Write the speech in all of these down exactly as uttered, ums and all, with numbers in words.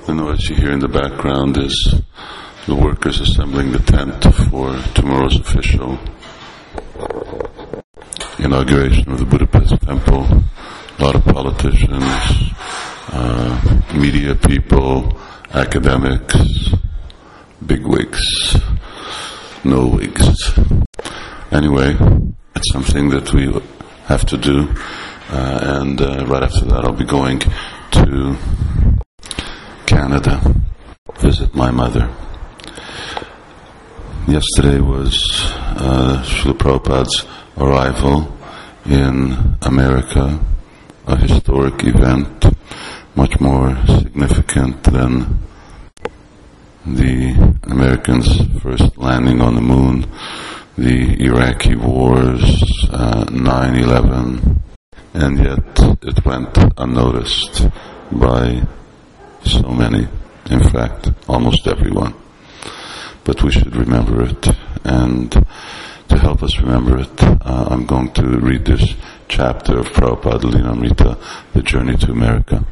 The noise you hear in the background is the workers assembling the tent for tomorrow's official inauguration of the Budapest temple. A lot of politicians, uh, media people, academics, bigwigs, no wigs. Anyway, it's something that we have to do, uh, and uh, right after that I'll be going to Canada, visit my mother. Yesterday was uh, Srila Prabhupada's arrival in America, a historic event, much more significant than the Americans' first landing on the moon, the Iraqi wars, uh, nine eleven, and yet it went unnoticed by so many, in fact, almost everyone. But we should remember it, and to help us remember it, uh, I'm going to read this chapter of Prabhupada Lilamrita, The Journey to America.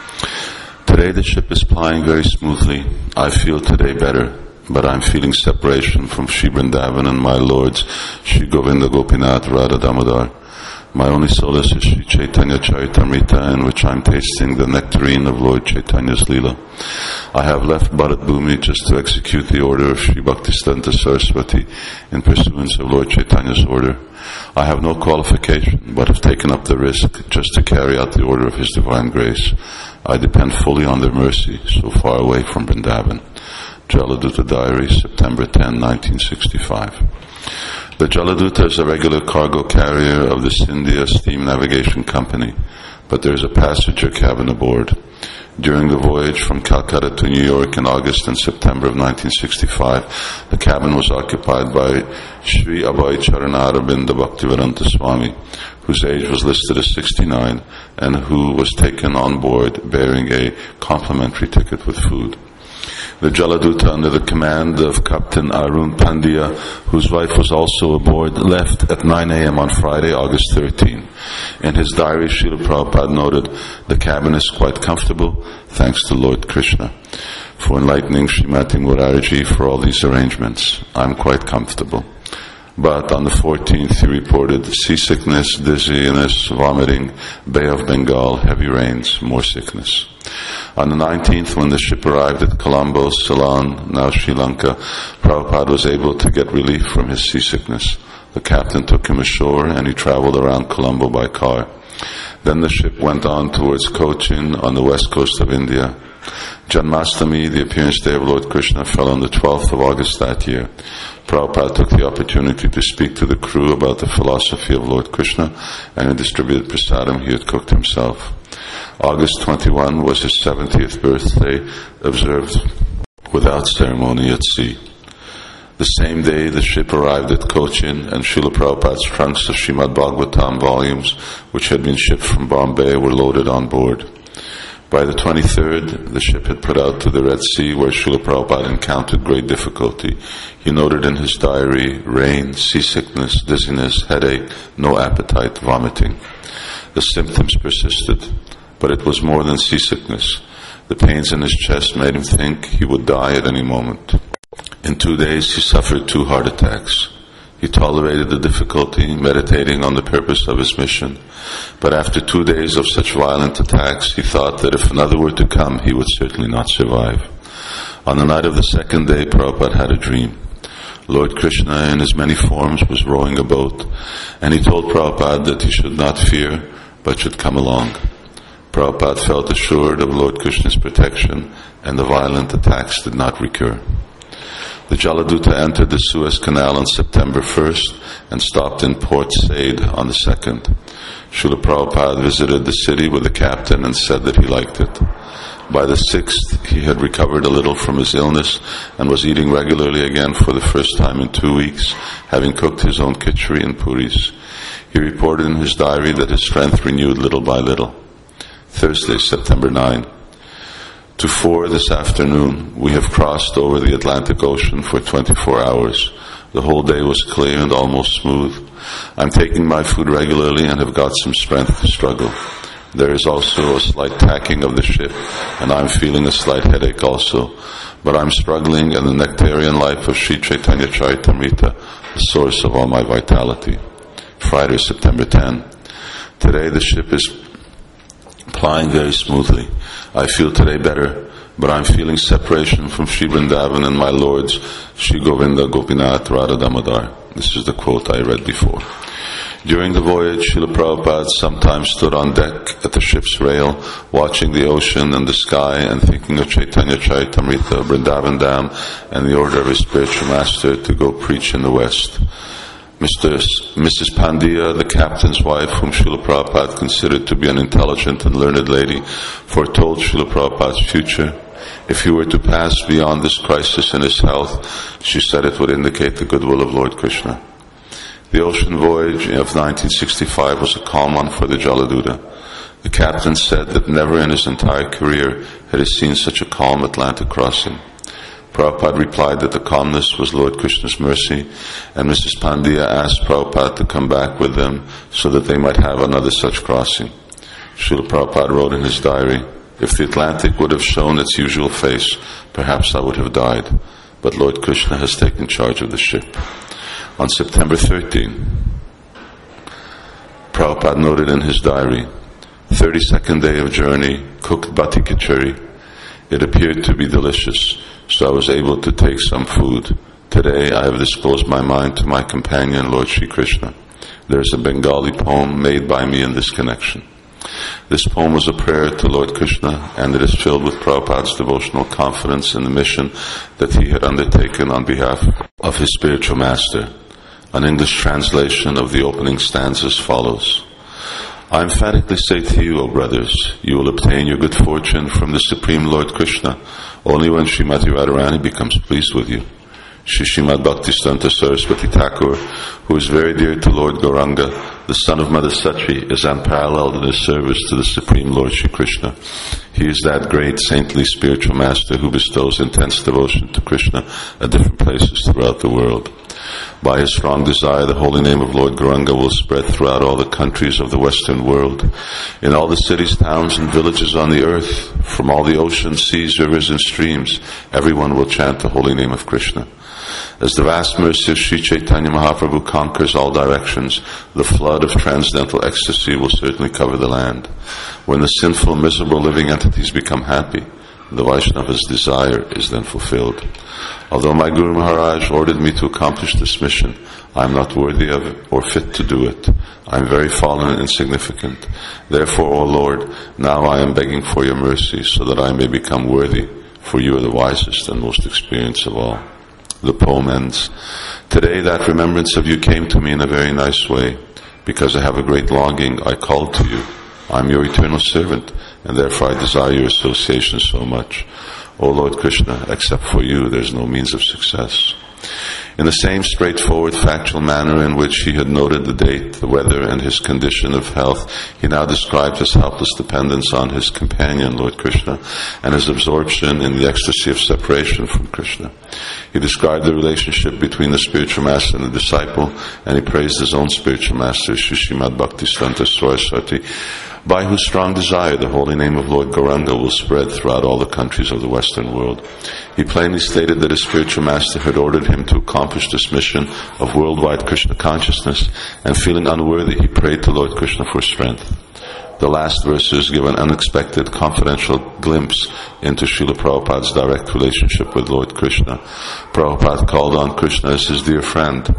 Today the ship is plying very smoothly. I feel today better, but I'm feeling separation from Shri Vrindavan and my lords, Shri Govinda Gopinath Radha Damodar. My only solace is Shri Chaitanya Charitamrita, in which I'm tasting the nectarine of Lord Chaitanya's Leela. I have left Bharat Bhumi just to execute the order of Shri Bhaktisiddhanta Saraswati in pursuance of Lord Chaitanya's order. I have no qualification, but have taken up the risk just to carry out the order of His Divine Grace. I depend fully on their mercy, so far away from Vrindavan. Jaladuta Diary, September tenth, nineteen sixty-five. The Jaladuta is a regular cargo carrier of the Scindia Steam Navigation Company, but there is a passenger cabin aboard. During the voyage from Calcutta to New York in August and September of nineteen sixty-five, the cabin was occupied by Sri Abhay Charanarabinda Bhaktivedanta Swami, whose age was listed as sixty-nine, and who was taken on board bearing a complimentary ticket with food. The Jaladuta, under the command of Captain Arun Pandya, whose wife was also aboard, left at nine a.m. on Friday, August thirteenth. In his diary, Srila Prabhupada noted, "The cabin is quite comfortable, thanks to Lord Krishna for enlightening Srimati Murarji for all these arrangements. I'm quite comfortable." But on the fourteenth, he reported seasickness, dizziness, vomiting, Bay of Bengal, heavy rains, more sickness. On the nineteenth, when the ship arrived at Colombo, Ceylon, now Sri Lanka, Prabhupada was able to get relief from his seasickness. The captain took him ashore and he traveled around Colombo by car. Then the ship went on towards Cochin on the west coast of India. Janmashtami, the appearance day of Lord Krishna, fell on the twelfth of August that year. Prabhupada took the opportunity to speak to the crew about the philosophy of Lord Krishna, and he distributed prasadam he had cooked himself. August twenty-first was his seventieth birthday, observed without ceremony at sea. The same day the ship arrived at Cochin, and Srila Prabhupada's trunks of Srimad Bhagavatam volumes, which had been shipped from Bombay, were loaded on board. By the twenty-third, the ship had put out to the Red Sea, where Srila Prabhupada encountered great difficulty. He noted in his diary, rain, seasickness, dizziness, headache, no appetite, vomiting. The symptoms persisted, but it was more than seasickness. The pains in his chest made him think he would die at any moment. In two days, he suffered two heart attacks. He tolerated the difficulty, meditating on the purpose of his mission. But after two days of such violent attacks, he thought that if another were to come, he would certainly not survive. On the night of the second day, Prabhupada had a dream. Lord Krishna, in his many forms, was rowing a boat, and he told Prabhupada that he should not fear, but should come along. Prabhupada felt assured of Lord Krishna's protection, and the violent attacks did not recur. The Jaladuta entered the Suez Canal on September first and stopped in Port Said on the second. Srila Prabhupada visited the city with the captain and said that he liked it. By the sixth, he had recovered a little from his illness and was eating regularly again for the first time in two weeks, having cooked his own khichdi and puris. He reported in his diary that his strength renewed little by little. Thursday, September ninth. To four this afternoon, we have crossed over the Atlantic Ocean for twenty-four hours. The whole day was clear and almost smooth. I'm taking my food regularly and have got some strength to struggle. There is also a slight tacking of the ship, and I'm feeling a slight headache also. But I'm struggling in the nectarian life of Sri Chaitanya Charitamrita, the source of all my vitality. Friday, September tenth. Today the ship is plying very smoothly. I feel today better, but I'm feeling separation from Sri Vrindavan and my lords, Sri Govinda, Gopinath, Radha Damodar. This is the quote I read before. During the voyage, Srila Prabhupada sometimes stood on deck at the ship's rail, watching the ocean and the sky and thinking of Chaitanya Charitamrita, Vrindavan Dham, and the order of his spiritual master to go preach in the West. Mister S- Missus Pandya, the captain's wife, whom Srila Prabhupada considered to be an intelligent and learned lady, foretold Srila Prabhupada's future. If he were to pass beyond this crisis in his health, she said it would indicate the goodwill of Lord Krishna. The ocean voyage of nineteen sixty-five was a calm one for the Jaladuta. The captain said that never in his entire career had he seen such a calm Atlantic crossing. Prabhupada replied that the calmness was Lord Krishna's mercy, and Missus Pandya asked Prabhupada to come back with them so that they might have another such crossing. Srila Prabhupada wrote in his diary, "If the Atlantic would have shown its usual face, perhaps I would have died, but Lord Krishna has taken charge of the ship." On September thirteenth, Prabhupada noted in his diary, thirty-second day of journey, cooked bati kichari. It appeared to be delicious, so I was able to take some food. Today I have disclosed my mind to my companion, Lord Shri Krishna. There is a Bengali poem made by me in this connection. This poem was a prayer to Lord Krishna, and it is filled with Prabhupada's devotional confidence in the mission that he had undertaken on behalf of his spiritual master. An English translation of the opening stanzas follows. I emphatically say to you, O brothers, you will obtain your good fortune from the Supreme Lord Krishna only when Srimati Radharani becomes pleased with you. Shri Srimad Bhaktisiddhanta Saraswati Thakur, who is very dear to Lord Gauranga, the son of Mother Sachi, is unparalleled in his service to the Supreme Lord Shri Krishna. He is that great saintly spiritual master who bestows intense devotion to Krishna at different places throughout the world. By his strong desire, the holy name of Lord Gauranga will spread throughout all the countries of the Western world. In all the cities, towns, and villages on the earth, from all the oceans, seas, rivers, and streams, everyone will chant the holy name of Krishna. As the vast mercy of Sri Chaitanya Mahaprabhu conquers all directions, the flood of transcendental ecstasy will certainly cover the land. When the sinful, miserable living entities become happy, the Vaishnava's desire is then fulfilled. Although my Guru Maharaj ordered me to accomplish this mission, I am not worthy of it or fit to do it. I am very fallen and insignificant. Therefore, O Lord, now I am begging for your mercy so that I may become worthy, for you are the wisest and most experienced of all. The poem ends. Today that remembrance of you came to me in a very nice way. Because I have a great longing, I called to you. I am your eternal servant, and therefore I desire your association so much. O Lord Krishna, except for you, there is no means of success. In the same straightforward, factual manner in which he had noted the date, the weather, and his condition of health, he now described his helpless dependence on his companion, Lord Krishna, and his absorption in the ecstasy of separation from Krishna. He described the relationship between the spiritual master and the disciple, and he praised his own spiritual master, Shri Srimad Bhaktisiddhanta Saraswati, by whose strong desire the holy name of Lord Gauranga will spread throughout all the countries of the Western world. He plainly stated that his spiritual master had ordered him to accomplish this mission of worldwide Krishna consciousness, and feeling unworthy, he prayed to Lord Krishna for strength. The last verses give an unexpected, confidential glimpse into Srila Prabhupada's direct relationship with Lord Krishna. Prabhupada called on Krishna as his dear friend,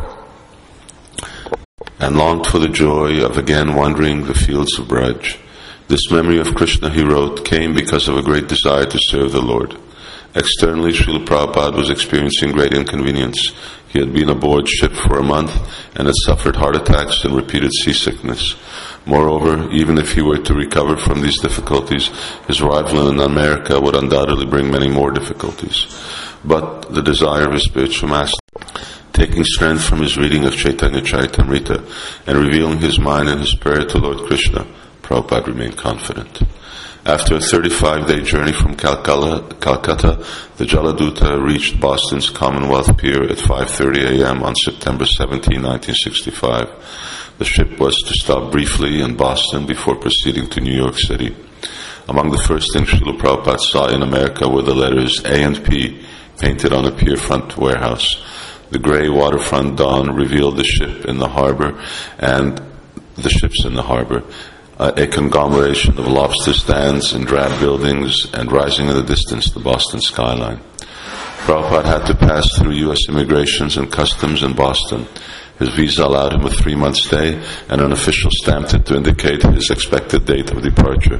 and longed for the joy of again wandering the fields of Braj. This memory of Krishna, he wrote, came because of a great desire to serve the Lord. Externally, Srila Prabhupada was experiencing great inconvenience. He had been aboard ship for a month and had suffered heart attacks and repeated seasickness. Moreover, even if he were to recover from these difficulties, his arrival in America would undoubtedly bring many more difficulties. But the desire of his spiritual master, taking strength from his reading of Chaitanya Charitamrita and revealing his mind and his prayer to Lord Krishna, Prabhupada remained confident. After a thirty-five day journey from Calcutta, Calcutta, the Jaladuta reached Boston's Commonwealth Pier at five thirty a.m. on September seventeenth, nineteen sixty-five. The ship was to stop briefly in Boston before proceeding to New York City. Among the first things Srila Prabhupada saw in America were the letters A and P painted on a pier front warehouse. The gray waterfront dawn revealed the ship in the harbor and the ships in the harbor. Uh, a conglomeration of lobster stands and drab buildings, and rising in the distance the Boston skyline. Prabhupada had to pass through U S immigrations and customs in Boston. His visa allowed him a three-month stay, and an official stamped it to indicate his expected date of departure.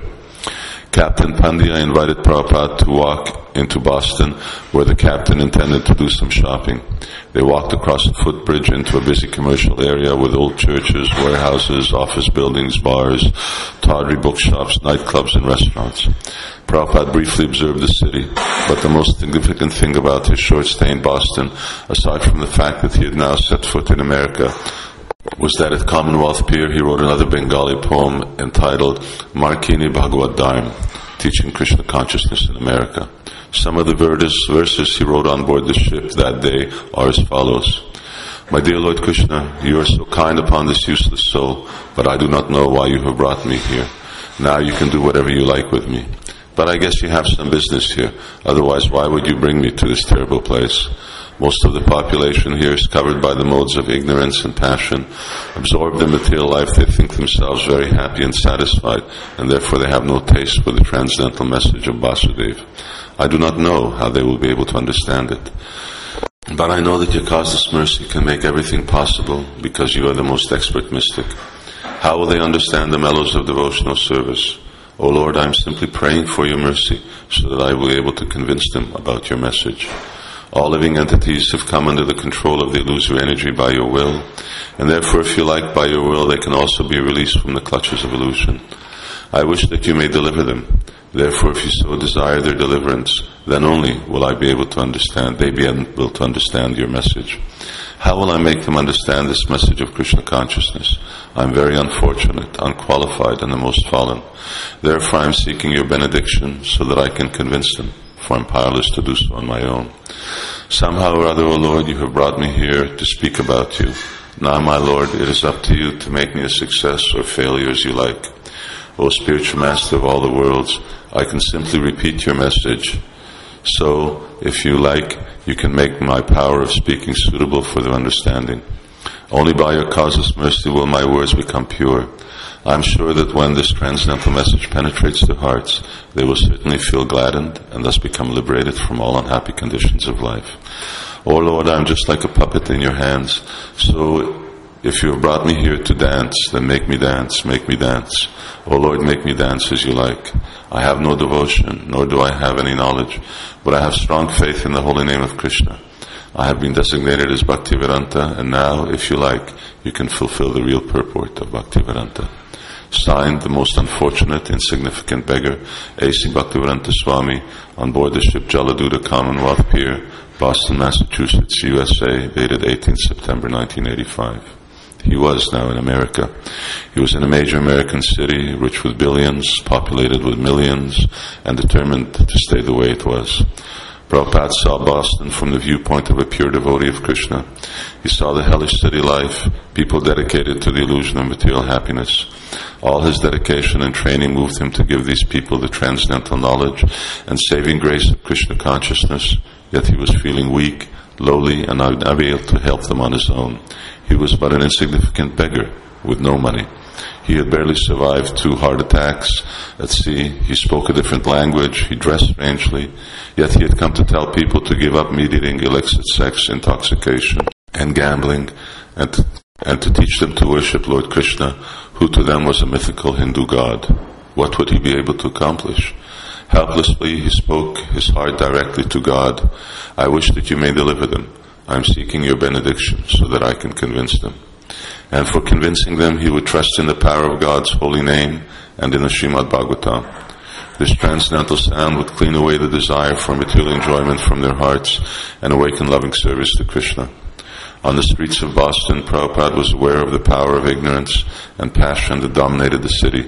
Captain Pandya invited Prabhupada to walk into Boston, where the captain intended to do some shopping. They walked across a footbridge into a busy commercial area with old churches, warehouses, office buildings, bars, tawdry bookshops, nightclubs, and restaurants. Prabhupada briefly observed the city, but the most significant thing about his short stay in Boston, aside from the fact that he had now set foot in America, was that at Commonwealth Pier he wrote another Bengali poem entitled Markini Bhagavad Dharma, teaching Krishna consciousness in America. Some of the verses he wrote on board the ship that day are as follows. My dear Lord Krishna, you are so kind upon this useless soul, but I do not know why you have brought me here. Now you can do whatever you like with me. But I guess you have some business here, otherwise why would you bring me to this terrible place? Most of the population here is covered by the modes of ignorance and passion. Absorbed in material life, they think themselves very happy and satisfied, and therefore they have no taste for the transcendental message of Vasudeva. I do not know how they will be able to understand it. But I know that your causeless mercy can make everything possible, because you are the most expert mystic. How will they understand the mellows of devotional service? O Lord, I am simply praying for your mercy, so that I will be able to convince them about your message. All living entities have come under the control of the illusory energy by your will, and therefore, if you like, by your will, they can also be released from the clutches of illusion. I wish that you may deliver them. Therefore, if you so desire their deliverance, then only will I be able to understand, they be able to understand your message. How will I make them understand this message of Krishna consciousness? I am very unfortunate, unqualified, and the most fallen. Therefore, I am seeking your benediction so that I can convince them, for I am powerless to do so on my own. Somehow or other, O Lord, you have brought me here to speak about you. Now, my Lord, it is up to you to make me a success or failure as you like. O spiritual master of all the worlds, I can simply repeat your message. So, if you like, you can make my power of speaking suitable for their understanding. Only by your causeless mercy will my words become pure. I am sure that when this transcendental message penetrates their hearts, they will certainly feel gladdened and thus become liberated from all unhappy conditions of life. O Lord, I am just like a puppet in your hands. So, if you have brought me here to dance, then make me dance, make me dance. O Lord, make me dance as you like. I have no devotion, nor do I have any knowledge, but I have strong faith in the holy name of Krishna. I have been designated as Bhaktivedanta, and now, if you like, you can fulfill the real purport of Bhaktivedanta. Signed, the most unfortunate, insignificant beggar, A C Bhaktivedanta Swami, on board the ship Jaladuta, Commonwealth Pier, Boston, Massachusetts, U S A, dated eighteenth September nineteen eighty-five. He was now in America. He was in a major American city, rich with billions, populated with millions, and determined to stay the way it was. Prabhupada saw Boston from the viewpoint of a pure devotee of Krishna. He saw the hellish city life, people dedicated to the illusion of material happiness. All his dedication and training moved him to give these people the transcendental knowledge and saving grace of Krishna consciousness, yet he was feeling weak, lowly, and unable to help them on his own. He was but an insignificant beggar with no money. He had barely survived two heart attacks at sea. He spoke a different language. He dressed strangely. Yet he had come to tell people to give up meat eating, illicit sex, intoxication, and gambling, and to, and to teach them to worship Lord Krishna, who to them was a mythical Hindu god. What would he be able to accomplish? Helplessly, he spoke his heart directly to God. I wish that you may deliver them. I am seeking your benediction so that I can convince them. And for convincing them, he would trust in the power of God's holy name and in the Srimad Bhagavatam. This transcendental sound would clean away the desire for material enjoyment from their hearts and awaken loving service to Krishna. On the streets of Boston, Prabhupada was aware of the power of ignorance and passion that dominated the city.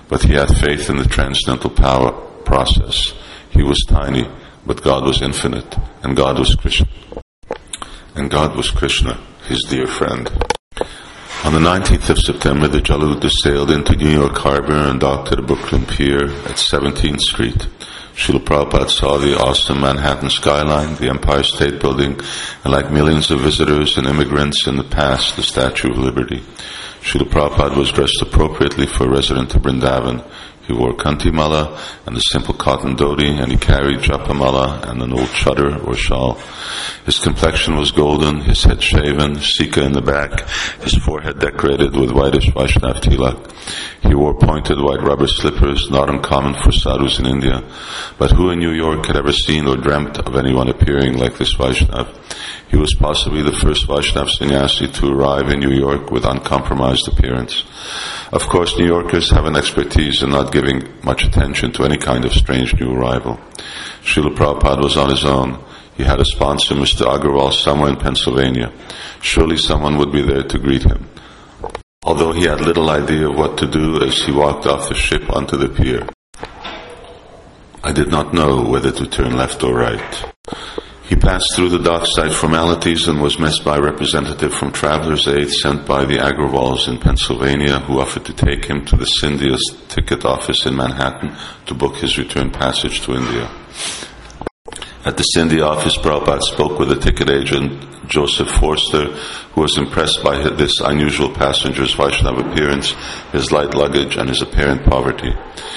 but he had faith in the transcendental power process. He was tiny, but God was infinite, and God was Krishna. And God was Krishna, his dear friend. On the nineteenth of September, the Jaladuta sailed into New York Harbor and docked at the Brooklyn Pier at seventeenth Street. Srila Prabhupada saw the awesome Manhattan skyline, the Empire State Building, and like millions of visitors and immigrants in the past, the Statue of Liberty. Srila Prabhupada was dressed appropriately for a resident of Vrindavan. He wore kanti mala and a simple cotton dhoti, and he carried japamala and an old chadar or shawl. His complexion was golden, his head shaven, sika in the back, his forehead decorated with whitish Vaishnav tilak. He wore pointed white rubber slippers, not uncommon for sadhus in India. But who in New York had ever seen or dreamt of anyone appearing like this Vaishnav? He was possibly the first Vaishnav sannyasi to arrive in New York with uncompromised appearance. Of course, New Yorkers have an expertise in not giving much attention to any kind of strange new arrival. Srila Prabhupada was on his own. He had a sponsor, Mister Agarwal, somewhere in Pennsylvania. Surely someone would be there to greet him. Although he had little idea of what to do as he walked off the ship onto the pier. I did not know whether to turn left or right. He passed through the dockside formalities and was met by a representative from Traveler's Aid sent by the Agrawals in Pennsylvania, who offered to take him to the Scindia's ticket office in Manhattan to book his return passage to India. At the Scindia office, Prabhupada spoke with the ticket agent, Joseph Forster, who was impressed by this unusual passenger's Vaishnava appearance, his light luggage, and his apparent poverty.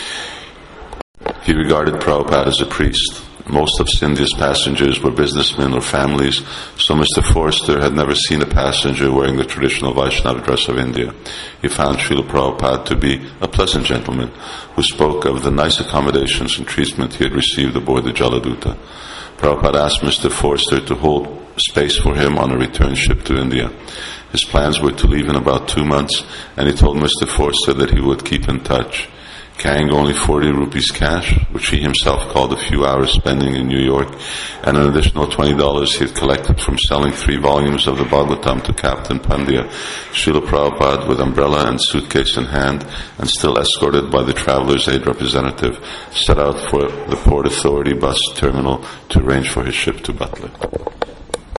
He regarded Prabhupada as a priest. Most of Scindia's passengers were businessmen or families, so Mister Forster had never seen a passenger wearing the traditional Vaishnava dress of India. He found Srila Prabhupada to be a pleasant gentleman who spoke of the nice accommodations and treatment he had received aboard the Jaladuta. Prabhupada asked Mister Forster to hold space for him on a return ship to India. His plans were to leave in about two months, and he told Mister Forster that he would keep in touch. Carrying only forty rupees cash, which he himself called a few hours spending in New York, and an additional twenty dollars he had collected from selling three volumes of the Bhagavatam to Captain Pandya, Srila Prabhupada, with umbrella and suitcase in hand, and still escorted by the Traveler's Aid representative, set out for the Port Authority bus terminal to arrange for his ship to Butler.